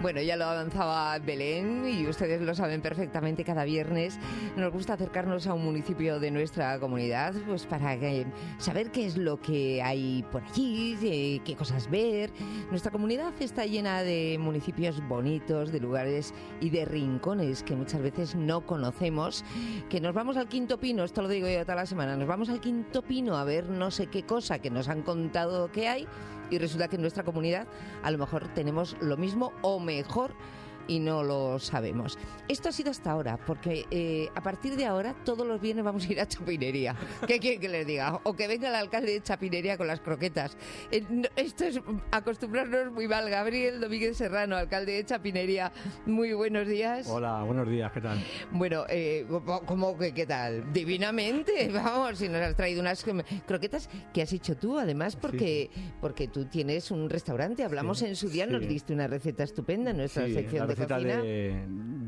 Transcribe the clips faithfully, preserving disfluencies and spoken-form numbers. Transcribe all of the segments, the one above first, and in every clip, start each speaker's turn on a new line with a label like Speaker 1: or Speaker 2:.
Speaker 1: Bueno, ya lo avanzaba Belén y ustedes lo saben perfectamente, cada viernes nos gusta acercarnos a un municipio de nuestra comunidad pues para que, saber qué es lo que hay por allí, eh, qué cosas ver. Nuestra comunidad está llena de municipios bonitos, de lugares y de rincones que muchas veces no conocemos, que nos vamos al Quinto Pino, esto lo digo yo toda la semana, nos vamos al Quinto Pino a ver no sé qué cosa que nos han contado que hay y resulta que en nuestra comunidad a lo mejor tenemos lo mismo o mejor y no lo sabemos. Esto ha sido hasta ahora, porque eh, a partir de ahora todos los viernes vamos a ir a Chapinería. ¿Qué quieren que les diga? O que venga el alcalde de Chapinería con las croquetas. Eh, no, esto es acostumbrarnos muy mal. Gabriel Domínguez Serrano, alcalde de Chapinería, muy buenos días.
Speaker 2: Hola, buenos días, ¿qué tal?
Speaker 1: Bueno, eh, ¿cómo que qué tal? Divinamente, vamos, si nos has traído unas croquetas que has hecho tú, además, porque, sí, sí. porque tú tienes un restaurante. Hablamos sí, en su día, sí. nos diste una receta estupenda en nuestra
Speaker 2: sí,
Speaker 1: sección de
Speaker 2: receta
Speaker 1: cocina.
Speaker 2: De,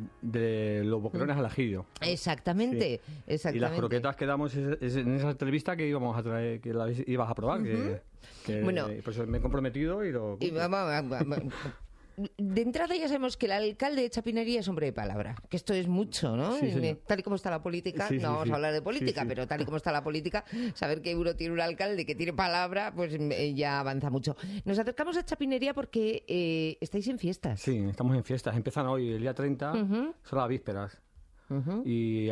Speaker 2: de los boquerones mm. al ajillo.
Speaker 1: Exactamente, sí. exactamente.
Speaker 2: Y las croquetas que damos es, es en esa entrevista que íbamos a traer, que la ibas a probar, uh-huh. que, que bueno, pues me he comprometido y lo... Y vamos, vamos, vamos.
Speaker 1: De entrada ya sabemos que el alcalde de Chapinería es hombre de palabra, que esto es mucho, ¿no?
Speaker 2: Sí,
Speaker 1: tal y como está la política,
Speaker 2: sí,
Speaker 1: no
Speaker 2: sí,
Speaker 1: vamos
Speaker 2: sí.
Speaker 1: a hablar de política,
Speaker 2: sí, sí.
Speaker 1: pero tal y como está la política, saber que uno tiene un alcalde que tiene palabra, pues eh, ya avanza mucho. Nos acercamos a Chapinería porque eh, estáis en fiestas.
Speaker 2: Sí, estamos en fiestas. Empiezan hoy, el día treinta, uh-huh. son las vísperas. Uh-huh. Y,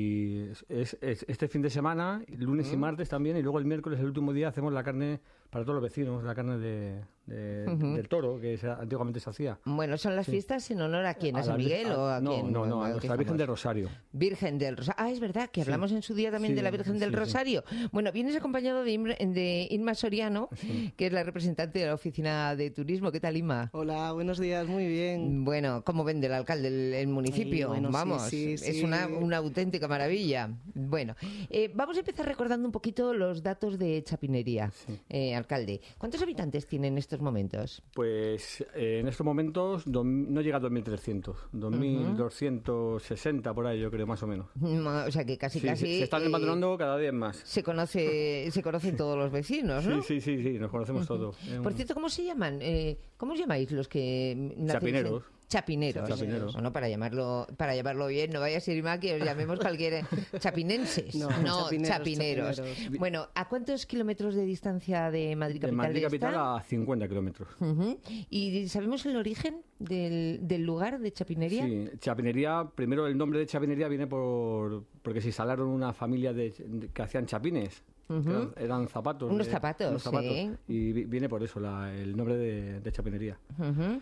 Speaker 2: y es, es este fin de semana, lunes uh-huh. y martes también, y luego el miércoles, el último día, hacemos la carne para todos los vecinos, la carne de, de, uh-huh. del toro, que se, antiguamente se hacía.
Speaker 1: Bueno, ¿son las sí. fiestas en honor a quién? ¿A, ¿A San Miguel a, o a
Speaker 2: no,
Speaker 1: quién?
Speaker 2: No, no, a la Virgen del Rosario.
Speaker 1: Virgen del Rosario. Ah, es verdad, que hablamos sí. en su día también sí, de la Virgen sí, del Rosario. Sí. Bueno, vienes acompañado de, Imre, de Inma Soriano, sí. que es la representante de la Oficina de Turismo. ¿Qué tal, Inma?
Speaker 3: Hola, buenos días, muy bien.
Speaker 1: Bueno, ¿cómo vende el alcalde el, el municipio?
Speaker 3: Ay, bueno,
Speaker 1: Vamos,
Speaker 3: sí, sí,
Speaker 1: es
Speaker 3: sí.
Speaker 1: una, una auténtica maravilla. Bueno, eh, vamos a empezar recordando un poquito los datos de Chapinería, sí. eh, alcalde. ¿Cuántos habitantes tienen en estos momentos?
Speaker 2: Pues eh, en estos momentos do, no llega a dos mil trescientos, dos mil doscientos sesenta uh-huh. por ahí yo creo, más o menos.
Speaker 1: O sea que casi,
Speaker 2: sí,
Speaker 1: casi...
Speaker 2: Se, se están empadronando eh, cada día más.
Speaker 1: Se conoce, se conocen todos los vecinos, ¿no?
Speaker 2: Sí, sí, sí, sí, nos conocemos uh-huh. todos.
Speaker 1: Por cierto, ¿cómo se llaman? Eh, ¿Cómo os llamáis los que...
Speaker 2: Chapineros.
Speaker 1: Chapineros,
Speaker 2: Chapineros.
Speaker 1: Bueno, para llamarlo para llamarlo bien, no vaya a ser mal que os llamemos cualquier chapinenses, no, no chapineros, chapineros. chapineros. Bueno, ¿a cuántos kilómetros de distancia de Madrid capital?
Speaker 2: De Madrid capital
Speaker 1: está?
Speaker 2: a cincuenta kilómetros.
Speaker 1: Uh-huh. ¿Y sabemos el origen del, del lugar de Chapinería?
Speaker 2: Sí, Chapinería, primero el nombre de Chapinería viene por porque se instalaron una familia de, de que hacían chapines. Uh-huh. Eran, eran zapatos.
Speaker 1: Unos
Speaker 2: de,
Speaker 1: zapatos,
Speaker 2: unos zapatos
Speaker 1: sí.
Speaker 2: Y viene por eso la, el nombre de, de Chapinería.
Speaker 1: Uh-huh.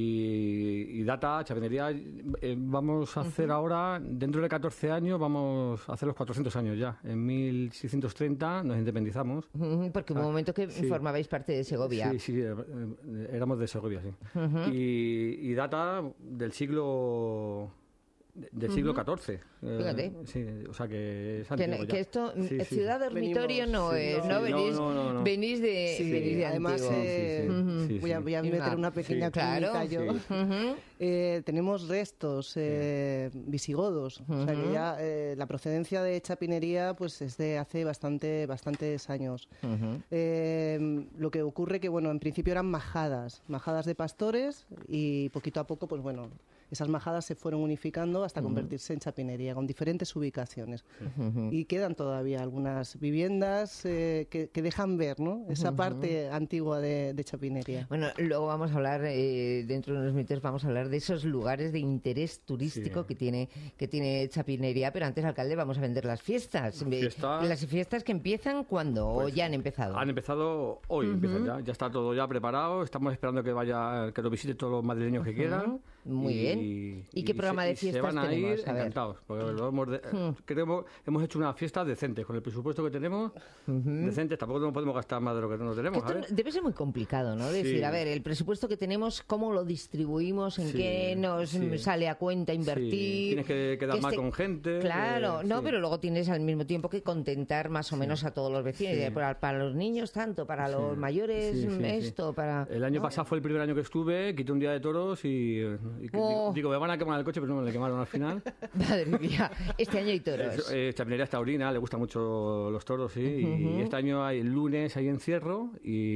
Speaker 2: Y, y data, Chapinería, eh, vamos a hacer uh-huh. ahora, dentro de catorce años, vamos a hacer los cuatrocientos años ya. En mil seiscientos treinta nos independizamos.
Speaker 1: Uh-huh, porque hubo un momento que sí. formabais parte de Segovia.
Speaker 2: Sí, sí, éramos de Segovia, sí. Uh-huh. Y, y data del siglo... del siglo catorce.
Speaker 1: Fíjate.
Speaker 2: Eh, sí, o sea que es
Speaker 1: antiguo que, que esto, sí, ciudad sí. dormitorio Venimos, no sí, es, ¿no? Sí, venís, no, no, no. venís de,
Speaker 3: sí,
Speaker 1: venís de
Speaker 3: además, eh, sí, sí, sí, voy a, voy a meter una, una pequeña
Speaker 1: sí, claro,
Speaker 3: yo. Sí. Uh-huh. Eh, tenemos restos eh, visigodos, uh-huh. o sea que ya eh, la procedencia de Chapinería pues es de hace bastante bastantes años. Uh-huh. Eh, lo que ocurre que, bueno, en principio eran majadas, majadas de pastores y poquito a poco, pues bueno, esas majadas se fueron unificando hasta uh-huh. convertirse en Chapinería, con diferentes ubicaciones. Uh-huh. Y quedan todavía algunas viviendas eh, que, que dejan ver, ¿no?, esa uh-huh. parte antigua de, de Chapinería.
Speaker 1: Bueno, luego vamos a hablar, eh, dentro de unos minutos vamos a hablar de esos lugares de interés turístico sí. que tiene que tiene Chapinería, pero antes, alcalde, vamos a vender las fiestas.
Speaker 2: Fiesta...
Speaker 1: ¿Las fiestas que empiezan cuándo? Pues, ¿o ya han empezado?
Speaker 2: Han empezado hoy, uh-huh. empiezan ya. Ya está todo ya preparado, estamos esperando que vaya, que lo visiten todos los madrileños que uh-huh. quieran.
Speaker 1: Muy y, bien. ¿Y, ¿Y qué programa
Speaker 2: se,
Speaker 1: de fiestas
Speaker 2: tenemos? Se van a
Speaker 1: tenemos?
Speaker 2: ir a encantados, porque lo hemos, de, uh-huh. creo, hemos hecho una fiesta decente, con el presupuesto que tenemos, uh-huh. decentes, tampoco no podemos gastar más de lo que no tenemos.
Speaker 1: Esto debe ser muy complicado, ¿no? Decir, sí. a ver, el presupuesto que tenemos, ¿cómo lo distribuimos? ¿En sí, qué nos sí. sale a cuenta invertir? Sí.
Speaker 2: Tienes que quedar
Speaker 1: que
Speaker 2: mal
Speaker 1: este...
Speaker 2: con gente.
Speaker 1: Claro,
Speaker 2: que,
Speaker 1: no,
Speaker 2: sí.
Speaker 1: pero luego tienes al mismo tiempo que contentar más o sí. menos a todos los vecinos. Sí. Para, para los niños tanto, para sí. los mayores
Speaker 2: sí, sí,
Speaker 1: esto,
Speaker 2: sí.
Speaker 1: para...
Speaker 2: El año
Speaker 1: ¿no?
Speaker 2: pasado fue el primer año que estuve, quité un día de toros y Y que,
Speaker 1: Oh.
Speaker 2: digo, digo, me van a quemar el coche, pero no me lo quemaron al final.
Speaker 1: Madre mía, este año hay toros.
Speaker 2: Eh, Chapinería es taurina, le gustan mucho los toros, sí. Uh-huh. Y este año hay el lunes hay encierro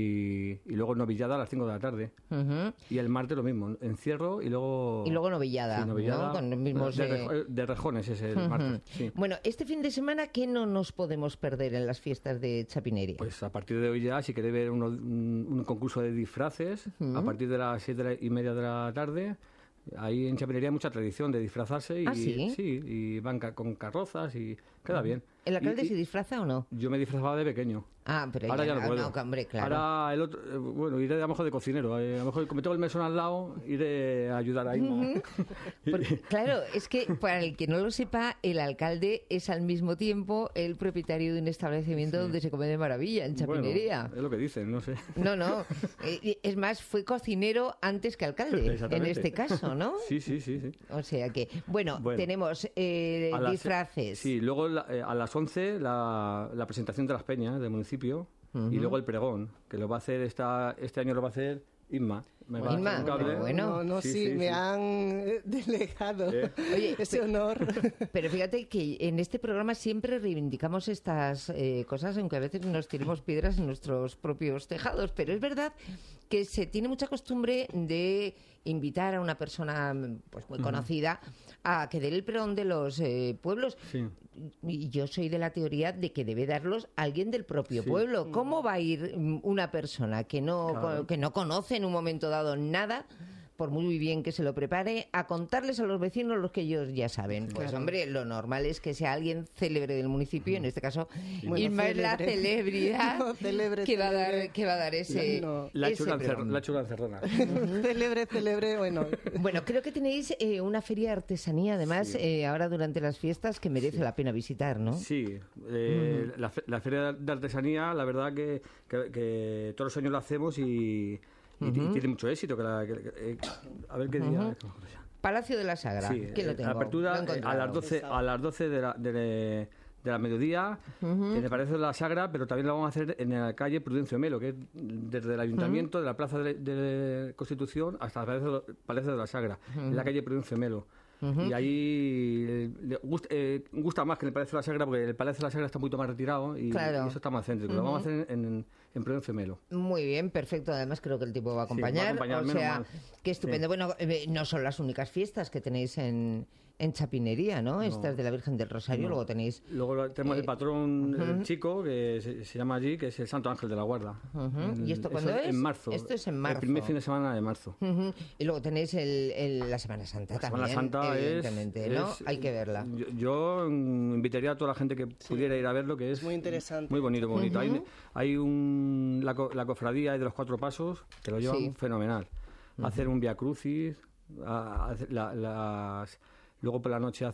Speaker 2: y, y luego novillada a las cinco de la tarde. Uh-huh. Y el martes lo mismo, encierro y luego...
Speaker 1: Y luego novillada,
Speaker 2: sí, novillada,
Speaker 1: ¿no? Con los mismos,
Speaker 2: de,
Speaker 1: eh...
Speaker 2: de, de rejones es el uh-huh. martes, sí.
Speaker 1: Bueno, este fin de semana, ¿qué no nos podemos perder en las fiestas de Chapinería?
Speaker 2: Pues a partir de hoy ya, si queréis ver uno, un, un concurso de disfraces, uh-huh. a partir de las siete y media de la tarde... Ahí en Chapinería hay mucha tradición de disfrazarse y,
Speaker 1: ¿Ah, sí?
Speaker 2: sí, y van ca- con carrozas y queda bien.
Speaker 1: ¿El alcalde
Speaker 2: y,
Speaker 1: se disfraza o no?
Speaker 2: Yo me disfrazaba de pequeño.
Speaker 1: Ah, pero
Speaker 2: ahora ya,
Speaker 1: ya
Speaker 2: no puedo.
Speaker 1: No, hombre, claro.
Speaker 2: Ahora el otro, eh, bueno, iré a lo mejor de cocinero. Eh, a lo mejor como tengo el mesón al lado, iré a ayudar ahí.
Speaker 1: Uh-huh. Porque, claro, es que para el que no lo sepa, el alcalde es al mismo tiempo el propietario de un establecimiento sí. donde se come de maravilla, en Chapinería.
Speaker 2: Bueno, es lo que dicen, no sé.
Speaker 1: No, no. Es más, fue cocinero antes que alcalde, en este caso, ¿no?
Speaker 2: Sí, sí, sí. sí.
Speaker 1: O sea que, bueno, bueno tenemos eh, disfraces.
Speaker 2: Las, sí, luego la, eh, a las once la, la presentación de las peñas del municipio. Uh-huh. Y luego el pregón, que lo va a hacer esta, este año lo va a hacer Inma. Me va
Speaker 1: Inma,
Speaker 2: a hacer un cable.
Speaker 3: Bueno, no, no, sí, sí, sí me sí. han delegado ¿Eh? Oye, ese honor.
Speaker 1: Pero fíjate que en este programa siempre reivindicamos estas eh, cosas, aunque a veces nos tiremos piedras en nuestros propios tejados. Pero es verdad que se tiene mucha costumbre de invitar a una persona pues muy conocida uh-huh. a que dé el pregón de los eh, pueblos.
Speaker 2: Sí.
Speaker 1: Y yo soy de la teoría de que debe darlos alguien del propio sí. pueblo. ¿Cómo va a ir una persona que no, claro. que no conoce en un momento dado nada, por muy bien que se lo prepare, a contarles a los vecinos los que ellos ya saben? Pues claro. hombre, lo normal es que sea alguien célebre del municipio, en este caso bueno, Inma es la celebridad no, célebre, que, va a dar, que va a dar ese
Speaker 2: no. La chula encerrona.
Speaker 3: Célebre, célebre, bueno.
Speaker 1: Bueno, creo que tenéis eh, una feria de artesanía, además, sí. eh, ahora durante las fiestas, que merece sí. la pena visitar, ¿no?
Speaker 2: Sí, eh, mm. la, la feria de artesanía, la verdad que, que, que todos los años la hacemos y... Y, uh-huh. y tiene mucho éxito. Que la, que, que, a ver qué día. Uh-huh.
Speaker 1: Palacio de la Sagra.
Speaker 2: Sí,
Speaker 1: ¿Quién lo tengo?
Speaker 2: Apertura lo a las doce, a las doce de la, de, de la mediodía uh-huh. en el Palacio de la Sagra, pero también lo vamos a hacer en la calle Prudencio Melo, que es desde el Ayuntamiento, uh-huh. de la Plaza de, de Constitución hasta el Palacio, Palacio de la Sagra, uh-huh. en la calle Prudencio Melo. Uh-huh. Y ahí le gusta, eh, gusta más que en el Palacio de la Sagra, porque el Palacio de la Sagra está un poquito más retirado y, claro. y eso está más céntrico. Uh-huh. Lo vamos a hacer en, en, en Prudencio Melo.
Speaker 1: Muy bien, perfecto. Además creo que el tipo va a acompañar. Sí, va a acompañar, o sea, mal. Qué estupendo. Sí. Bueno, eh, no son las únicas fiestas que tenéis en... En Chapinería, ¿no? no? Estas de la Virgen del Rosario, no. luego tenéis...
Speaker 2: Luego tenemos eh, el patrón uh-huh. el chico, que se, se llama allí, que es el Santo Ángel de la Guarda.
Speaker 1: Uh-huh. ¿Y esto cuándo es?
Speaker 2: En marzo.
Speaker 1: Esto es en marzo.
Speaker 2: El primer fin de semana de marzo.
Speaker 1: Uh-huh. Y luego tenéis el, el, la Semana Santa
Speaker 2: la
Speaker 1: también,
Speaker 2: Semana Santa
Speaker 1: evidentemente,
Speaker 2: es,
Speaker 1: ¿no?
Speaker 2: Es,
Speaker 1: Hay que verla.
Speaker 2: Yo, yo invitaría a toda la gente que sí. pudiera ir a verlo, que es...
Speaker 3: Muy interesante.
Speaker 2: Muy bonito, muy bonito. Uh-huh. Hay, hay un... La, la cofradía de los Cuatro Pasos, que lo llevan sí. fenomenal. Uh-huh. Hacer un Via Crucis, a, a, la, las... Luego por la noche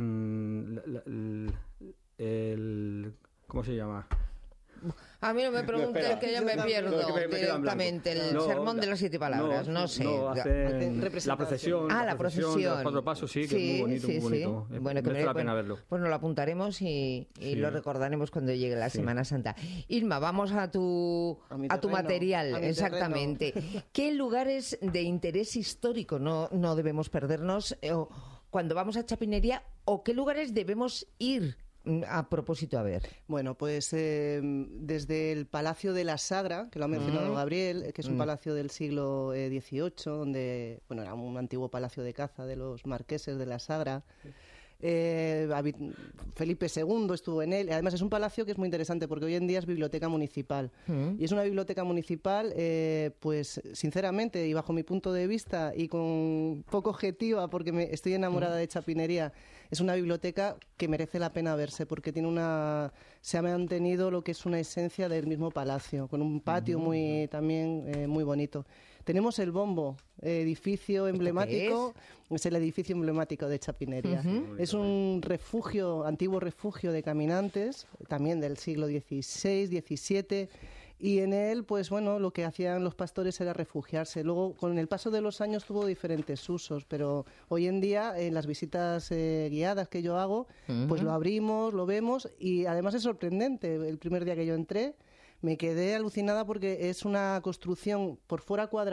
Speaker 2: hacen el, el ¿cómo se llama?
Speaker 1: A mí no me preguntes, no, que yo me pierdo no, que me, directamente el no, sermón de las siete palabras, no, no sé.
Speaker 2: No, hacen la procesión.
Speaker 1: Ah, la procesión.
Speaker 2: De los Cuatro Pasos, sí, que sí, es muy bonito,
Speaker 1: sí,
Speaker 2: muy bonito.
Speaker 1: Sí. Bueno, que merece la pena verlo. Pues nos lo apuntaremos y, y sí. lo recordaremos cuando llegue la sí. Semana Santa. Irma, vamos a tu, a, a tu material, a exactamente. Terreno. ¿Qué lugares de interés histórico no, no debemos perdernos eh, o, cuando vamos a Chapinería, o qué lugares debemos ir a propósito a ver?
Speaker 3: Bueno, pues eh, desde el Palacio de la Sagra, que lo ha mencionado mm. Gabriel, que es un mm. palacio del siglo dieciocho, eh, donde bueno, era un antiguo palacio de caza de los marqueses de la Sagra. Eh, Felipe segundo estuvo en él. Además es un palacio que es muy interesante porque hoy en día es biblioteca municipal mm. y es una biblioteca municipal eh, pues sinceramente y bajo mi punto de vista y con poco objetiva porque me estoy enamorada mm. de Chapinería, es una biblioteca que merece la pena verse porque tiene una se ha mantenido lo que es una esencia del mismo palacio con un patio mm. muy también eh, muy bonito. Tenemos el Bombo, edificio emblemático, es? es el edificio emblemático de Chapinería. Uh-huh. Es un refugio, antiguo refugio de caminantes, también del siglo dieciséis, diecisiete, y en él, pues bueno, lo que hacían los pastores era refugiarse. Luego, con el paso de los años tuvo diferentes usos, pero hoy en día, en las visitas eh, guiadas que yo hago, uh-huh. pues lo abrimos, lo vemos, y además es sorprendente. El primer día que yo entré, me quedé alucinada porque es una construcción por fuera cuadrada,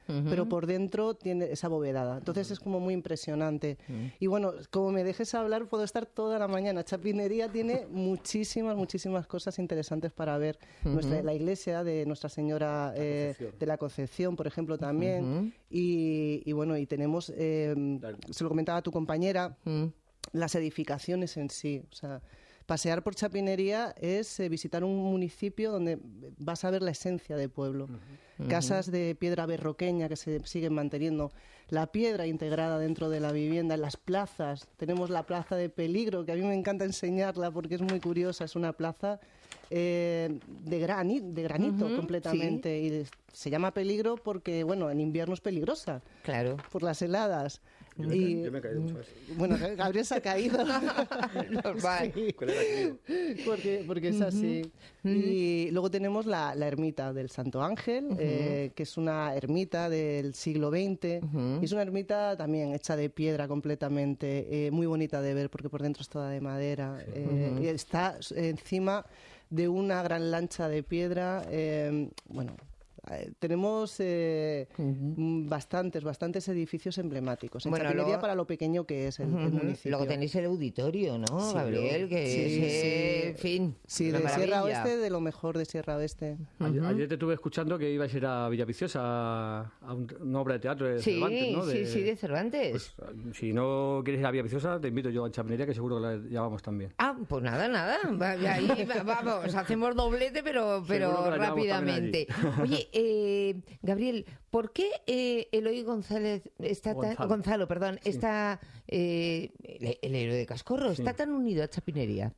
Speaker 3: uh-huh. pero por dentro tiene esa abovedada. Entonces uh-huh. es como muy impresionante. Uh-huh. Y bueno, como me dejes hablar, puedo estar toda la mañana. Chapinería tiene muchísimas, muchísimas cosas interesantes para ver. Uh-huh. Nuestra, la iglesia de Nuestra Señora eh, de la Concepción, por ejemplo, también. Uh-huh. y, y bueno, y tenemos, eh, se lo comentaba a tu compañera, uh-huh. las edificaciones en sí. O sea, pasear por Chapinería es eh, visitar un municipio donde vas a ver la esencia del pueblo. Uh-huh. Casas de piedra berroqueña que se siguen manteniendo, la piedra integrada dentro de la vivienda, en las plazas. Tenemos la plaza de Peligro, que a mí me encanta enseñarla porque es muy curiosa. Es una plaza eh, de, grani, de granito uh-huh, completamente. Sí. Y se llama Peligro porque, bueno, en invierno es peligrosa.
Speaker 1: Claro. Por
Speaker 3: las heladas.
Speaker 2: Yo me, y, ca- yo me he caído muchas veces.
Speaker 3: Bueno, Gabriel se ha caído.
Speaker 1: Normal.
Speaker 3: Sí. Porque, porque es así. Uh-huh. Y luego tenemos la, la ermita del Santo Ángel, uh-huh. eh, que es una ermita del siglo veinte. Uh-huh. Y es una ermita también hecha de piedra completamente, eh, muy bonita de ver porque por dentro es toda de madera. Sí. Eh, uh-huh. Y está encima de una gran lancha de piedra. Eh, bueno... Eh, tenemos eh, uh-huh. bastantes, bastantes edificios emblemáticos. En bueno, Chapinería luego, para lo pequeño que es el, uh-huh. el municipio.
Speaker 1: Luego tenéis el auditorio, ¿no,
Speaker 3: sí,
Speaker 1: Gabriel? Que
Speaker 3: sí,
Speaker 1: es,
Speaker 3: sí.
Speaker 1: en fin,
Speaker 3: sí, de
Speaker 1: maravilla.
Speaker 3: Sierra Oeste, de lo mejor de Sierra Oeste.
Speaker 2: Uh-huh. Ayer, ayer te estuve escuchando que ibas a ir a Villaviciosa a un, una obra de teatro de
Speaker 1: sí,
Speaker 2: Cervantes, ¿no?
Speaker 1: De, sí, sí, de Cervantes.
Speaker 2: Pues, si no quieres ir a Villaviciosa, te invito yo a Chapinería, que seguro que la llevamos también.
Speaker 1: Ah, pues nada, nada. Ahí vamos, hacemos doblete, pero, pero rápidamente. Oye, eh... Gabriel, ¿por qué eh, Eloy González está
Speaker 2: Gonzalo,
Speaker 1: tan, Gonzalo perdón,
Speaker 2: sí.
Speaker 1: está eh, el, el héroe de Cascorro,
Speaker 2: sí.
Speaker 1: está tan unido a Chapinería?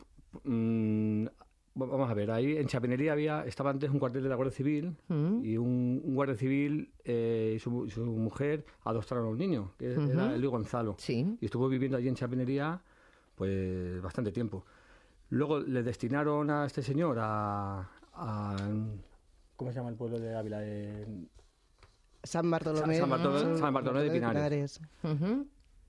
Speaker 2: Mm, vamos a ver, ahí en Chapinería había, estaba antes un cuartel de la Guardia Civil uh-huh. y un, un guardia civil eh, y su, su mujer adoptaron a un niño, que uh-huh. era Eloy Gonzalo.
Speaker 1: Sí.
Speaker 2: Y estuvo viviendo allí en Chapinería pues bastante tiempo. Luego le destinaron a este señor a... a ¿cómo se llama el pueblo de Ávila? Eh,
Speaker 3: San Bartolomé,
Speaker 2: San, San Bartolomé,
Speaker 3: uh-huh.
Speaker 2: San Bartolomé de Pinares.
Speaker 1: Uh-huh.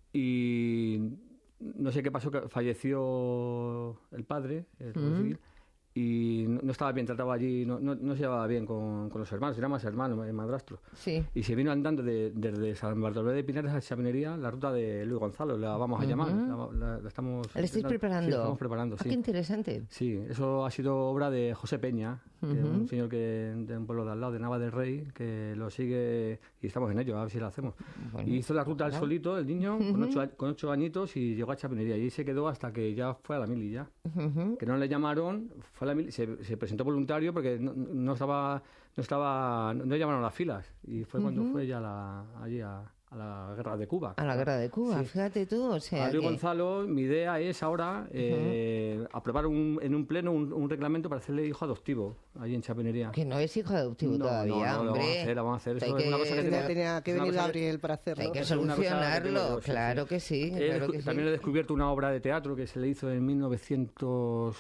Speaker 2: Y no sé qué pasó, que falleció el padre, el uh-huh. civil, y no, no estaba bien tratado allí, no, no, no se llevaba bien con, con los hermanos, era más hermano, madrastro.
Speaker 1: Sí.
Speaker 2: Y se vino andando de, desde San Bartolomé de Pinares a Chapinería, la ruta de Luis Gonzalo, la vamos a uh-huh. llamar. La, la, la estamos
Speaker 1: ¿La estáis preparando?
Speaker 2: Sí, la estamos preparando,
Speaker 1: ah,
Speaker 2: sí.
Speaker 1: Qué interesante.
Speaker 2: Sí, eso ha sido obra de José Peña, uh-huh. que es un señor que de un pueblo de al lado, de Nava del Rey, que lo sigue y estamos en ello, a ver si lo hacemos. Bueno, y hizo la ruta claro. él solito, el niño, uh-huh. con, ocho, con ocho añitos, y llegó a Chapinería. Y ahí se quedó hasta que ya fue a la mili ya. Uh-huh. Que no le llamaron, fue a la mili, se, se presentó voluntario porque no, no estaba, no estaba, no llamaron a las filas. Y fue uh-huh. cuando fue ya la, allí a... a la guerra de Cuba.
Speaker 1: A la guerra de Cuba, sí. Fíjate tú. O sea,
Speaker 2: a Luis
Speaker 1: que...
Speaker 2: Gonzalo, mi idea es ahora eh, uh-huh. aprobar un, en un pleno un, un reglamento para hacerle hijo adoptivo allí en Chapinería.
Speaker 1: Que no es hijo adoptivo
Speaker 2: no,
Speaker 1: todavía,
Speaker 2: no, no,
Speaker 1: hombre.
Speaker 2: Lo vamos a hacer, lo vamos a hacer. Eso
Speaker 1: que...
Speaker 2: es una cosa que
Speaker 3: tenía, tenía que venir Gabriel
Speaker 2: que...
Speaker 3: para hacerlo.
Speaker 1: Hay que solucionarlo, que claro que sí.
Speaker 2: He,
Speaker 1: claro que
Speaker 2: también
Speaker 1: sí.
Speaker 2: he descubierto una obra de teatro que se le hizo en mil novecientos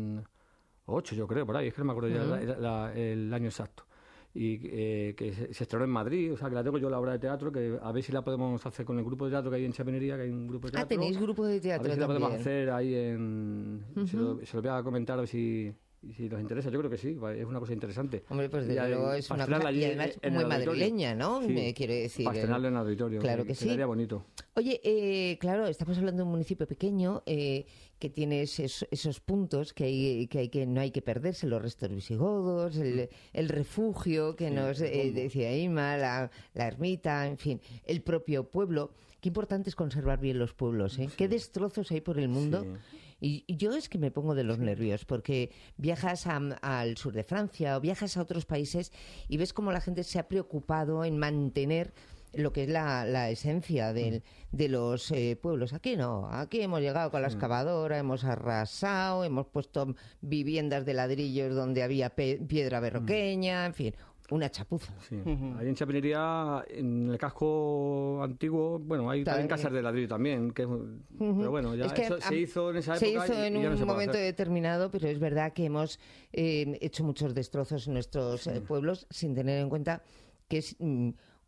Speaker 2: ocho, yo creo, por ahí, es que no me acuerdo uh-huh. ya la, la, el año exacto. Y eh, que se, se estrenó en Madrid, o sea, que la tengo yo la obra de teatro, que a ver si la podemos hacer con el grupo de teatro que hay en Chapinería, que hay un grupo de teatro.
Speaker 1: Ah, tenéis grupo de teatro
Speaker 2: a ver si
Speaker 1: también.
Speaker 2: la podemos hacer ahí en... Uh-huh. Se, lo, se lo voy a comentar a ver si... Y si nos interesa, yo creo que sí, es una cosa interesante.
Speaker 1: Hombre, pues desde luego es una cosa, y además muy madrileña, ¿no?
Speaker 2: Sí,
Speaker 1: Me quiero decir.
Speaker 2: Para estrenarlo en el auditorio,
Speaker 1: claro que, que sí.
Speaker 2: Sería bonito.
Speaker 1: Oye, eh, claro, estamos hablando de un municipio pequeño eh, que tiene esos, esos puntos que, hay, que, hay que no hay que perderse, los restos visigodos, el, el refugio que sí, nos eh, decía Ima, la, la ermita, en fin, el propio pueblo. Qué importante es conservar bien los pueblos, ¿eh? Sí. Qué destrozos hay por el mundo. Sí. Y yo es que me pongo de los nervios porque viajas a, al sur de Francia o viajas a otros países y ves cómo la gente se ha preocupado en mantener lo que es la, la esencia de, de los eh, pueblos. Aquí no, aquí hemos llegado con la excavadora, hemos arrasado, hemos puesto viviendas de ladrillos donde había pe- piedra berroqueña, en fin... Una chapuza.
Speaker 2: Sí. Uh-huh. Ahí en Chapinería, en el casco antiguo, bueno, hay también casas de ladrillo también, que, uh-huh. pero bueno, ya es que eso a, se hizo en esa época.
Speaker 1: Se hizo en
Speaker 2: y, y
Speaker 1: un
Speaker 2: no
Speaker 1: momento determinado, pero es verdad que hemos eh, hecho muchos destrozos en nuestros sí. eh, pueblos sin tener en cuenta que es mm,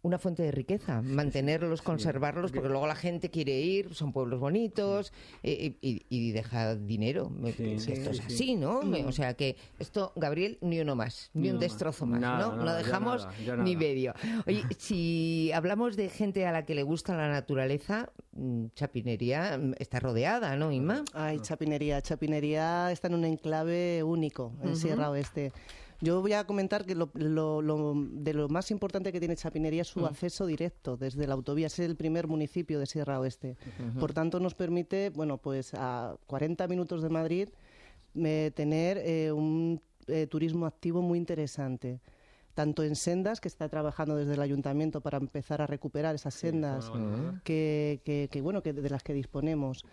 Speaker 1: una fuente de riqueza, mantenerlos, sí, conservarlos, sí, porque luego la gente quiere ir, son pueblos bonitos, eh, y, y deja dinero. Sí, sí, esto es sí, así, ¿no? Sí. O sea que esto, Gabriel, ni uno más, ni, ni un destrozo más, más nada, ¿no? No dejamos nada, nada. Ni medio. Oye, si hablamos de gente a la que le gusta la naturaleza, Chapinería está rodeada, ¿no, Inma?
Speaker 3: Ay, Chapinería, Chapinería está en un enclave único en uh-huh. Sierra Oeste. Yo voy a comentar que lo, lo, lo, de lo más importante que tiene Chapinería es su uh-huh. acceso directo desde la autovía. Es el primer municipio de Sierra Oeste. Uh-huh. Por tanto, nos permite, bueno, pues a cuarenta minutos de Madrid, eh, tener eh, un eh, turismo activo muy interesante. Tanto en sendas, que está trabajando desde el ayuntamiento para empezar a recuperar esas sendas sí, uh-huh. que, que, que, bueno, que de las que disponemos.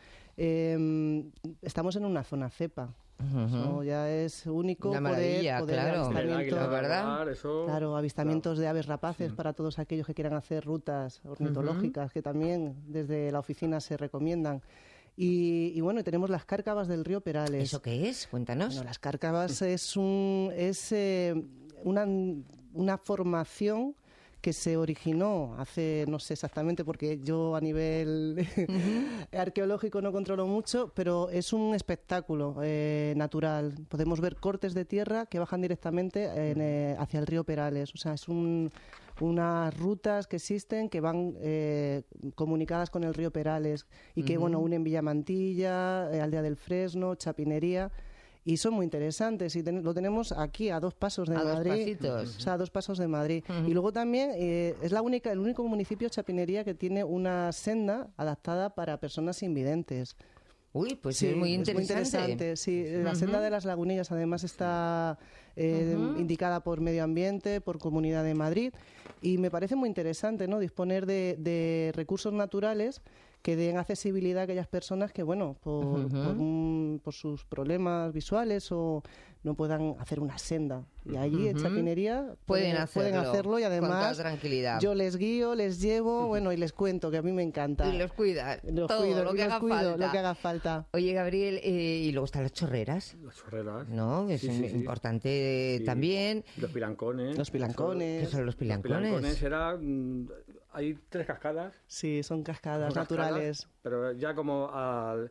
Speaker 3: Eh, estamos en una zona cepa. Uh-huh. So, ya es único
Speaker 1: una
Speaker 3: poder,
Speaker 1: maravilla,
Speaker 3: poder
Speaker 1: claro.
Speaker 3: avistamientos,
Speaker 1: ¿verdad?
Speaker 2: Eso,
Speaker 3: claro, avistamientos
Speaker 2: claro.
Speaker 3: de aves rapaces sí. para todos aquellos que quieran hacer rutas ornitológicas, uh-huh. que también desde la oficina se recomiendan. Y, y bueno, tenemos las cárcavas del río Perales.
Speaker 1: ¿Eso qué es? Cuéntanos.
Speaker 3: Bueno, las cárcavas es un es eh, una, una formación que se originó hace, no sé exactamente, porque yo a nivel uh-huh. arqueológico no controlo mucho, pero es un espectáculo eh, natural. Podemos ver cortes de tierra que bajan directamente en, eh, hacia el río Perales. O sea, es un, unas rutas que existen que van eh, comunicadas con el río Perales y que, uh-huh. bueno, unen Villamantilla, eh, Aldea del Fresno, Chapinería. Y son muy interesantes y ten, lo tenemos aquí a dos pasos de
Speaker 1: a
Speaker 3: Madrid.
Speaker 1: A dos pasitos.
Speaker 3: O sea, a dos pasos de Madrid. Uh-huh. Y luego también eh, es la única, el único municipio, Chapinería, que tiene una senda adaptada para personas invidentes.
Speaker 1: Uy, pues
Speaker 3: sí,
Speaker 1: es muy interesante.
Speaker 3: Es muy interesante, sí. La uh-huh. senda de las Lagunillas además está eh, uh-huh. indicada por Medio Ambiente, por Comunidad de Madrid. Y me parece muy interesante, ¿no?, disponer de, de recursos naturales que den accesibilidad a aquellas personas que, bueno, por, uh-huh. por, un, por sus problemas visuales o no puedan hacer una senda. Y allí uh-huh. en Chapinería
Speaker 1: pueden,
Speaker 3: pueden,
Speaker 1: hacerlo,
Speaker 3: pueden hacerlo y además
Speaker 1: con toda tranquilidad.
Speaker 3: Yo les guío, les llevo, bueno, y les cuento, que a mí me encanta.
Speaker 1: Y los cuidas,
Speaker 3: los
Speaker 1: todo
Speaker 3: cuido,
Speaker 1: lo, que haga
Speaker 3: cuido,
Speaker 1: falta.
Speaker 3: lo que haga falta.
Speaker 1: Oye, Gabriel, eh, y luego están las chorreras.
Speaker 2: Las chorreras.
Speaker 1: ¿No? Es
Speaker 2: sí, sí,
Speaker 1: importante
Speaker 2: sí.
Speaker 1: también.
Speaker 2: Los pilancones.
Speaker 3: Los pilancones.
Speaker 1: ¿Qué son los pilancones?
Speaker 2: Los pilancones eran... Hay tres cascadas.
Speaker 3: Sí, son cascadas son naturales.
Speaker 2: Cascadas, pero ya como al,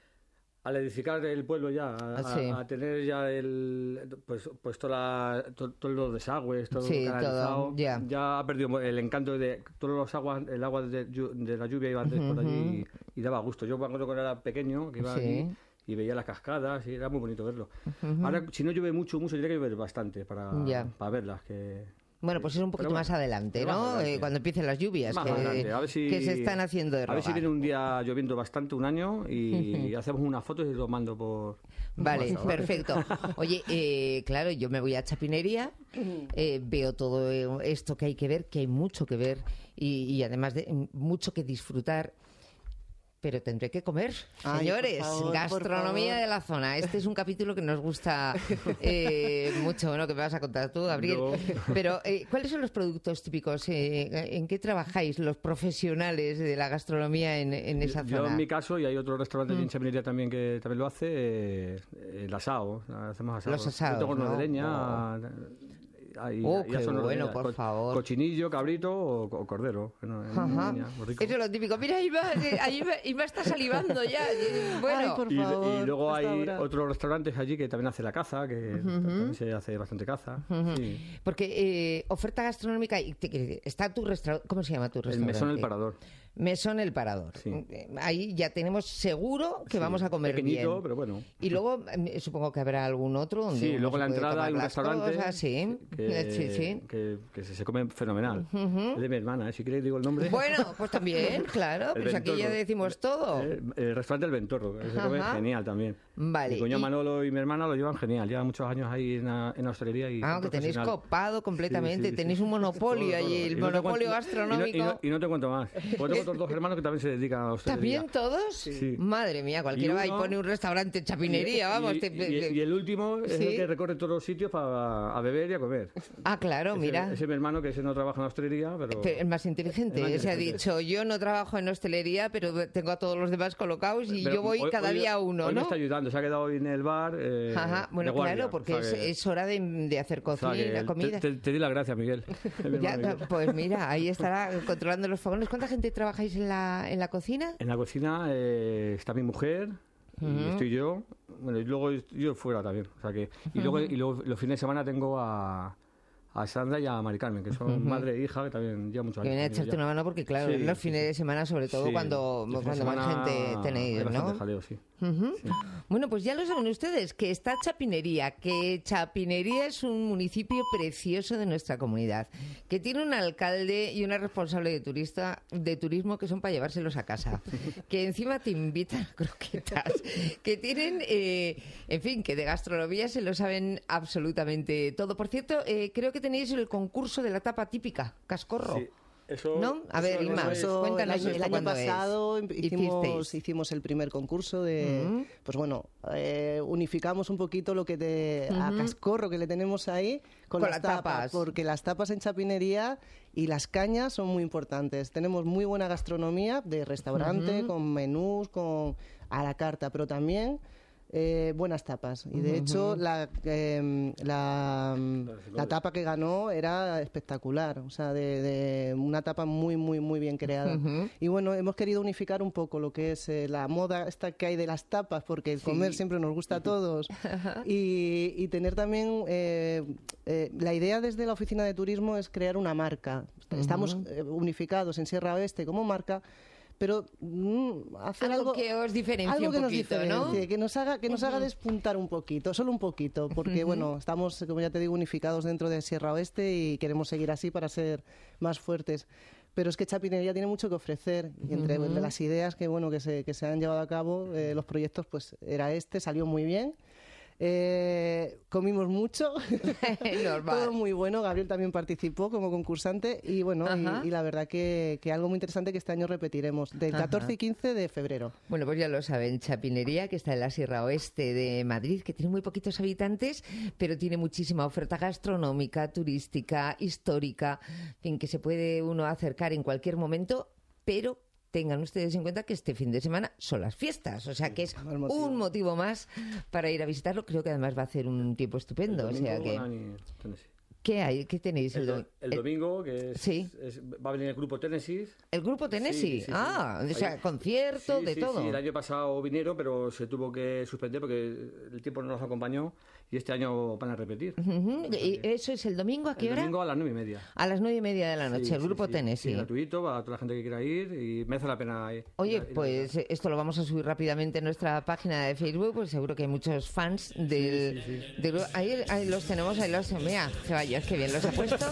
Speaker 2: al edificar el pueblo ya, a,
Speaker 1: ah, sí.
Speaker 2: a, a tener ya el pues pues toda la, to, todos los desagües, todo
Speaker 1: sí,
Speaker 2: canalizado,
Speaker 1: todo, yeah.
Speaker 2: ya ha perdido el encanto de todos los aguas, el agua de, de la lluvia iba antes uh-huh. por allí y, y daba gusto. Yo me acuerdo cuando era pequeño que iba sí. allí y veía las cascadas y era muy bonito verlo. Uh-huh. Ahora, si no llueve mucho, mucho, tendría que llover bastante para,
Speaker 1: yeah.
Speaker 2: para verlas. Que
Speaker 1: Bueno, pues es un poquito bueno, más adelante, ¿no? Adelante. Eh, cuando empiecen las lluvias, que, a ver si, que se están haciendo de rogar.
Speaker 2: A ver si viene un día lloviendo bastante, un año, y hacemos unas fotos y lo mando por...
Speaker 1: Vale, WhatsApp, perfecto. Oye, eh, claro, yo me voy a Chapinería, eh, veo todo esto que hay que ver, que hay mucho que ver, y, y además de mucho que disfrutar. Pero tendré que comer,
Speaker 3: Ay,
Speaker 1: señores.
Speaker 3: por favor,
Speaker 1: Gastronomía
Speaker 3: por
Speaker 1: de la zona. Este es un capítulo que nos gusta eh, mucho. Bueno, que me vas a contar tú, Gabriel. No. Pero, eh, ¿cuáles son los productos típicos? Eh, ¿En qué trabajáis los profesionales de la gastronomía en, en esa
Speaker 2: yo,
Speaker 1: zona?
Speaker 2: Yo, en mi caso, y hay otro restaurante mm. en Chapinería también que también lo hace, eh, el asado. Hacemos asados.
Speaker 1: Los asados,
Speaker 2: Yo tengo
Speaker 1: ¿no?
Speaker 2: de leña...
Speaker 1: Oh.
Speaker 2: Ahí,
Speaker 1: oh,
Speaker 2: ahí
Speaker 1: qué bueno, por
Speaker 2: co-
Speaker 1: favor.
Speaker 2: Cochinillo, cabrito o, o cordero. Bueno,
Speaker 1: Ajá.
Speaker 2: Niña,
Speaker 1: Eso es lo típico. Mira, Iba, Iba, Iba está salivando ya. Bueno.
Speaker 3: Ay, por
Speaker 2: y,
Speaker 3: favor,
Speaker 2: y luego hay
Speaker 3: ahora.
Speaker 2: otros restaurantes allí que también hace la caza, que uh-huh. también se hace bastante caza.
Speaker 1: Uh-huh.
Speaker 2: Sí.
Speaker 1: Porque eh, oferta gastronómica, está tu restaurante, ¿cómo se llama tu restaurante?
Speaker 2: El Mesón El Parador.
Speaker 1: Mesón El Parador.
Speaker 2: Sí.
Speaker 1: Ahí ya tenemos seguro que
Speaker 2: sí.
Speaker 1: vamos a comer
Speaker 2: Pequeñito,
Speaker 1: bien.
Speaker 2: pero bueno.
Speaker 1: Y luego supongo que habrá algún otro donde
Speaker 2: sí, luego en la entrada hay un restaurante
Speaker 1: cosas, sí.
Speaker 2: Que,
Speaker 1: sí, sí.
Speaker 2: Que, que se come fenomenal. Uh-huh. Es de mi hermana, ¿eh? Si queréis digo el nombre.
Speaker 1: Bueno, pues también, claro. Pues
Speaker 2: Ventorro.
Speaker 1: Aquí ya decimos todo.
Speaker 2: El, el restaurante El Ventorro, que se come Ajá. genial también.
Speaker 1: Vale.
Speaker 2: Mi cuñado
Speaker 1: y...
Speaker 2: Manolo y mi hermana lo llevan genial. Llevan muchos años ahí en la, en la hostelería. Y
Speaker 1: ah, que tenéis copado completamente. Sí, sí, tenéis sí. un monopolio todo, allí, todo. el monopolio
Speaker 2: cuento,
Speaker 1: gastronómico.
Speaker 2: Y no, y, no, y no te cuento más. Porque tengo otros dos hermanos que también se dedican a la hostelería.
Speaker 1: ¿También todos?
Speaker 2: Sí.
Speaker 1: Madre mía, cualquiera uno, va y pone un restaurante en Chapinería,
Speaker 2: y,
Speaker 1: vamos.
Speaker 2: Y,
Speaker 1: te,
Speaker 2: y, y el último es ¿sí? el que recorre todos los sitios para a beber y a comer.
Speaker 1: Ah, claro,
Speaker 2: ese,
Speaker 1: mira.
Speaker 2: Ese es mi hermano que ese no trabaja en la hostelería, pero...
Speaker 1: pero es más inteligente. Se inteligente. ha dicho, yo no trabajo en hostelería, pero tengo a todos los demás colocados y pero yo voy
Speaker 2: hoy,
Speaker 1: cada
Speaker 2: hoy,
Speaker 1: día a uno,
Speaker 2: hoy
Speaker 1: ¿no?
Speaker 2: me está ayudando. cocinando, se ha quedado hoy en el bar. Eh,
Speaker 1: Ajá, bueno,
Speaker 2: de guardia,
Speaker 1: claro, porque
Speaker 2: o sea
Speaker 1: es,
Speaker 2: que,
Speaker 1: es hora de, de hacer cocina,
Speaker 2: o sea que
Speaker 1: comida.
Speaker 2: Te, te, te di las gracias, Miguel.
Speaker 1: Ya,
Speaker 2: Miguel.
Speaker 1: pues mira, ahí estará controlando los fogones. ¿Cuánta gente trabajáis en la, en la cocina?
Speaker 2: En la cocina eh, está mi mujer,
Speaker 1: Uh-huh.
Speaker 2: y estoy yo, bueno, y luego yo fuera también. O sea que, y, luego, y luego los fines de semana tengo a, a Sandra y a Mari Carmen, que son uh-huh. madre e hija, que también llevan muchos
Speaker 1: que
Speaker 2: años.
Speaker 1: viene a echarte
Speaker 2: ya.
Speaker 1: una mano porque, claro,
Speaker 2: Sí,
Speaker 1: los
Speaker 2: sí,
Speaker 1: fines
Speaker 2: sí.
Speaker 1: de semana, sobre todo
Speaker 2: Sí,
Speaker 1: cuando,
Speaker 2: los fines
Speaker 1: cuando
Speaker 2: de
Speaker 1: más
Speaker 2: semana
Speaker 1: gente tenéis,
Speaker 2: hay bastante
Speaker 1: ¿no?
Speaker 2: jaleo, sí.
Speaker 1: Uh-huh.
Speaker 2: Sí.
Speaker 1: Bueno, pues ya lo saben ustedes, que está Chapinería, que Chapinería es un municipio precioso de nuestra comunidad, que tiene un alcalde y una responsable de turista de turismo que son para llevárselos a casa, que encima te invitan a croquetas, que tienen, eh, en fin, que de gastronomía se lo saben absolutamente todo. Por cierto, eh, creo que tenéis el concurso de la tapa típica, Cascorro.
Speaker 2: Sí. Eso,
Speaker 1: ¿No? A ver,
Speaker 2: eso,
Speaker 1: Inma,
Speaker 2: eso es-
Speaker 1: cuéntanos
Speaker 3: el año, el
Speaker 1: esto,
Speaker 3: año
Speaker 1: ¿cuándo es?
Speaker 3: pasado hicimos,
Speaker 1: Hicisteis.
Speaker 3: hicimos el primer concurso de,
Speaker 1: Ujú.
Speaker 3: pues bueno, eh, unificamos un poquito lo que te, a
Speaker 1: Ujú.
Speaker 3: Cascorro que le tenemos ahí con,
Speaker 1: Con
Speaker 3: las
Speaker 1: las
Speaker 3: tapas,
Speaker 1: tapas.
Speaker 3: porque las tapas en Chapinería y las cañas son muy importantes. Tenemos muy buena gastronomía de restaurante,
Speaker 1: Ujú.
Speaker 3: con menús, con a la carta, pero también eh, buenas tapas. Y de
Speaker 1: Ujú.
Speaker 3: hecho la, eh, la,
Speaker 2: Las
Speaker 3: la tapa que ganó era espectacular, o sea, de, de una tapa muy, muy, muy bien creada.
Speaker 1: Ujú.
Speaker 3: Y bueno, hemos querido unificar un poco lo que es eh, la moda esta que hay de las tapas, porque el
Speaker 1: Sí.
Speaker 3: comer siempre nos gusta a todos. y, y tener también, eh, eh, la idea desde la oficina de turismo es crear una marca. Estamos eh, unificados en Sierra Oeste como marca, pero mm, hacer
Speaker 1: Algo
Speaker 3: algo,
Speaker 1: que os diferencie
Speaker 3: algo
Speaker 1: un
Speaker 3: que nos
Speaker 1: poquito, ¿no?
Speaker 3: diferencie, que nos haga que nos haga despuntar un poquito, solo un poquito, porque bueno, estamos, como ya te digo, unificados dentro de Sierra Oeste y queremos seguir así para ser más fuertes. Pero es que Chapinería tiene mucho que ofrecer y entre
Speaker 1: Ujú.
Speaker 3: de las ideas que bueno que se, que se han llevado a cabo, eh, los proyectos, pues era este, salió muy bien. Eh, comimos mucho,
Speaker 1: Normal.
Speaker 3: todo muy bueno. Gabriel también participó como concursante y bueno,
Speaker 1: Ajá.
Speaker 3: y, y la verdad que, que algo muy interesante que este año repetiremos, del
Speaker 1: Ajá.
Speaker 3: catorce y quince de febrero.
Speaker 1: Bueno, pues ya lo saben, Chapinería, que está en la Sierra Oeste de Madrid, que tiene muy poquitos habitantes, pero tiene muchísima oferta gastronómica, turística, histórica, en fin, que se puede uno acercar en cualquier momento, pero tengan ustedes en cuenta que este fin de semana son las fiestas, o sea que es
Speaker 3: Mal motivo.
Speaker 1: un motivo más para ir a visitarlo. Creo que además va a hacer un tiempo estupendo, o sea que... ¿Qué hay? ¿Qué tenéis?
Speaker 2: El, do-
Speaker 1: domi-
Speaker 2: el
Speaker 1: eh,
Speaker 2: domingo, que es,
Speaker 1: Sí.
Speaker 2: es- va a venir el grupo Tennessee.
Speaker 1: ¿El grupo Tennessee?
Speaker 2: Sí, sí, sí.
Speaker 1: Ah, o sea,
Speaker 2: Ahí-
Speaker 1: concierto,
Speaker 2: Sí,
Speaker 1: de
Speaker 2: sí,
Speaker 1: todo.
Speaker 2: sí, el año pasado vinieron, pero se tuvo que suspender porque el tiempo no nos acompañó y este año van a repetir.
Speaker 1: Ujú. ¿Y eso es el domingo? ¿A qué
Speaker 2: El
Speaker 1: hora?
Speaker 2: domingo a las nueve y media.
Speaker 1: A las nueve y media de la noche,
Speaker 2: Sí,
Speaker 1: el
Speaker 2: sí,
Speaker 1: grupo
Speaker 2: sí.
Speaker 1: Tennessee.
Speaker 2: Sí, gratuito para toda la gente que quiera ir y merece la pena ir.
Speaker 1: Oye,
Speaker 2: ir a- ir a
Speaker 1: pues
Speaker 2: verlo.
Speaker 1: eh, esto lo vamos a subir rápidamente en nuestra página de Facebook, pues seguro que hay muchos fans del...
Speaker 2: sí,
Speaker 1: del grupo. Ahí, ahí los tenemos, ahí los... Mira, Ceballos, qué bien los ha puesto.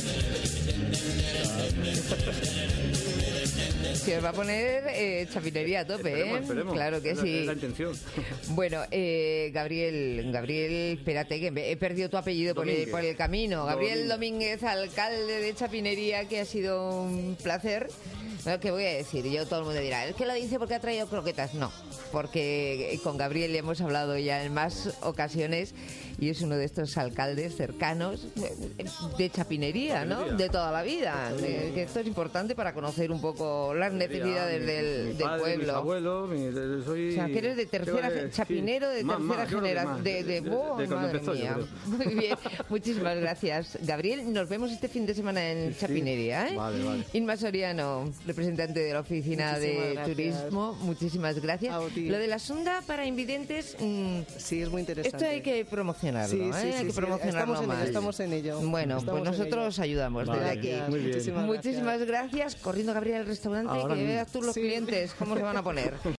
Speaker 1: Se os va a poner eh, chapinería a tope,
Speaker 2: Esperemos,
Speaker 1: ¿eh?
Speaker 2: esperemos.
Speaker 1: Claro que
Speaker 2: Es la-
Speaker 1: sí.
Speaker 2: Es la intención.
Speaker 1: Bueno, eh, Gabriel, Gabriel, espérate que me- he perdido tu apellido por el,
Speaker 2: Domínguez.
Speaker 1: por el camino. Gabriel
Speaker 2: Domínguez.
Speaker 1: Domínguez, alcalde de Chapinería, que ha sido un placer. Bueno, ¿qué voy a decir? Yo, todo el mundo dirá, es que lo dice porque ha traído croquetas. No, porque con Gabriel hemos hablado ya en más ocasiones y es uno de estos alcaldes cercanos eh, de Chapinería, ¿no?
Speaker 2: Chapinería.
Speaker 1: De toda la vida. Eh, que esto es importante para conocer un poco las necesidades
Speaker 2: Mi-
Speaker 1: del,
Speaker 2: mi
Speaker 1: del
Speaker 2: padre,
Speaker 1: pueblo.
Speaker 2: Mis abuelos, mi- de- soy...
Speaker 1: O sea, que eres de tercera,
Speaker 2: creo que-
Speaker 1: chapinero de
Speaker 2: sí. Más,
Speaker 1: tercera
Speaker 2: más, yo creo que
Speaker 1: generación.
Speaker 2: más.
Speaker 1: De, de, ¡Oh,
Speaker 2: de cuando
Speaker 1: madre
Speaker 2: empezó, yo
Speaker 1: mía!
Speaker 2: creo.
Speaker 1: Muy bien, muchísimas gracias. Gabriel, nos vemos este fin de semana en
Speaker 2: Sí, sí.
Speaker 1: Chapinería. ¿eh?
Speaker 2: Vale, vale.
Speaker 1: Inma Soriano, representante de la Oficina de
Speaker 3: Muchísimas gracias.
Speaker 1: Turismo, muchísimas gracias.
Speaker 3: A ti.
Speaker 1: Lo de la sonda para invidentes, mm,
Speaker 3: Sí, es muy interesante.
Speaker 1: esto hay que promocionarlo,
Speaker 3: Sí,
Speaker 1: ¿eh?
Speaker 3: sí,
Speaker 1: hay
Speaker 3: sí,
Speaker 1: que
Speaker 3: sí,
Speaker 1: promocionarlo
Speaker 3: estamos en
Speaker 1: más.
Speaker 3: ello, estamos en ello.
Speaker 1: Bueno,
Speaker 3: Estamos
Speaker 1: pues
Speaker 3: en
Speaker 1: nosotros
Speaker 3: ello.
Speaker 1: os ayudamos
Speaker 2: Vale.
Speaker 1: desde aquí.
Speaker 3: Gracias,
Speaker 2: Muy bien.
Speaker 3: muchísimas
Speaker 1: Muchísimas
Speaker 3: gracias.
Speaker 1: gracias. Corriendo, Gabriel, al restaurante,
Speaker 2: Ahora
Speaker 1: que
Speaker 2: mismo.
Speaker 1: veas tú los
Speaker 3: Sí.
Speaker 1: clientes cómo se van a poner.